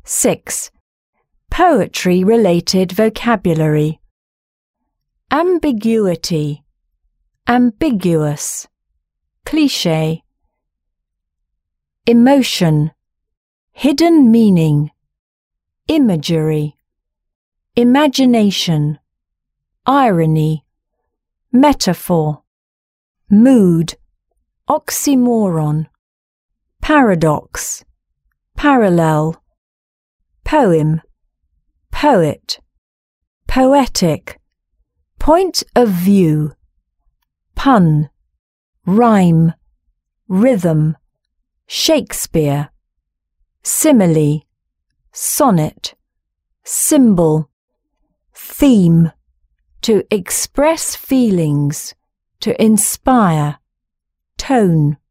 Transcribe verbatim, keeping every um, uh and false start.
six. Poetry-related vocabulary. Ambiguity, ambiguous, cliché. Emotion, hidden meaning, imagery, imagination, irony, metaphor, mood, oxymoron, paradox, parallel, poem, poet, poetic, point of view, pun, rhyme, rhythm, Shakespeare, simile, sonnet, symbol, theme, to express feelings, to inspire, tone.